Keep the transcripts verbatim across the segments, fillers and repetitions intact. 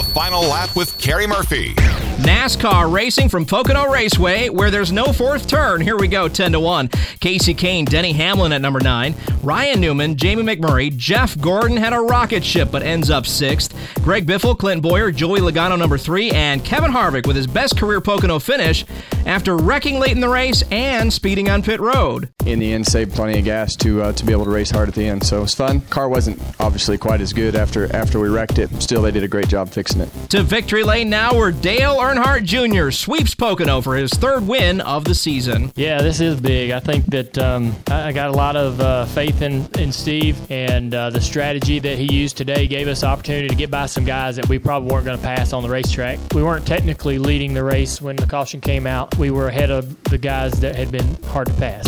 Final Lap with Kerry Murphy. NASCAR racing from Pocono Raceway, where there's no fourth turn. Here we go, ten to one. Casey Kane, Denny Hamlin at number nine. Ryan Newman, Jamie McMurray, Jeff Gordon had a rocket ship but ends up sixth. Greg Biffle, Clint Boyer, Joey Logano number three, and Kevin Harvick with his best career Pocono finish after wrecking late in the race and speeding on pit road. In the end, saved plenty of gas to uh, to be able to race hard at the end, so it was fun. Car wasn't obviously quite as good after after we wrecked it. Still, they did a great job fixing it. To victory lane now, where Dale Earnhardt Junior sweeps Pocono for his third win of the season. Yeah, this is big. I think that um, I got a lot of uh, faith in, in Steve, and uh, the strategy that he used today gave us the opportunity to get by some guys that we probably weren't going to pass on the racetrack. We weren't technically leading the race when the caution came out. We were ahead of the guys that had been hard to pass.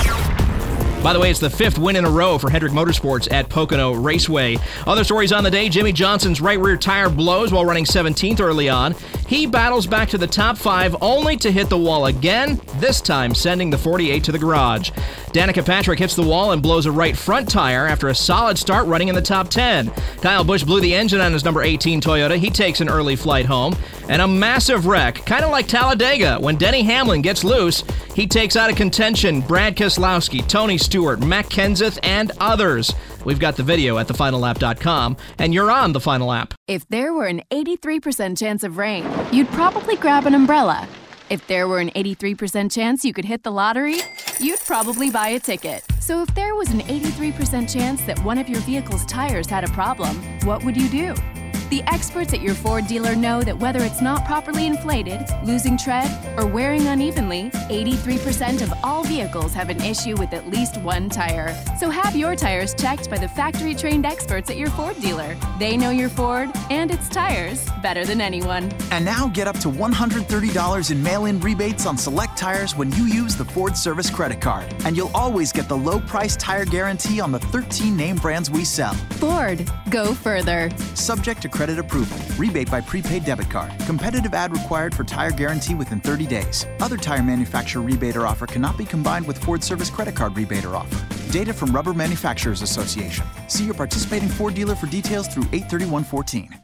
By the way, it's the fifth win in a row for Hendrick Motorsports at Pocono Raceway. Other stories on the day, Jimmy Johnson's right rear tire blows while running seventeenth early on. He battles back to the top five only to hit the wall again, this time sending the forty-eight to the garage. Danica Patrick hits the wall and blows a right front tire after a solid start running in the top ten. Kyle Busch blew the engine on his number eighteen Toyota. He takes an early flight home. And a massive wreck, kind of like Talladega, when Denny Hamlin gets loose. He takes out of contention Brad Keselowski, Tony Stewart, Matt Kenseth, and others. We've got the video at the final lap dot com, and you're on The Final Lap. If there were an eighty-three percent chance of rain, you'd probably grab an umbrella. If there were an eighty-three percent chance you could hit the lottery, you'd probably buy a ticket. So if there was an eighty-three percent chance that one of your vehicle's tires had a problem, what would you do? The experts at your Ford dealer know that whether it's not properly inflated, losing tread, or wearing unevenly, eighty-three percent of all vehicles have an issue with at least one tire. So have your tires checked by the factory-trained experts at your Ford dealer. They know your Ford and its tires better than anyone. And now get up to one hundred thirty dollars in mail-in rebates on select tires when you use the Ford Service Credit Card. And you'll always get the low-price tire guarantee on the thirteen name brands we sell. Ford, go further. Subject to credit approval. Rebate by prepaid debit card. Competitive ad required for tire guarantee within thirty days. Other tire manufacturer rebate or offer cannot be combined with Ford Service Credit Card rebate or offer. Data from Rubber Manufacturers Association. See your participating Ford dealer for details through eight thirty-one fourteen.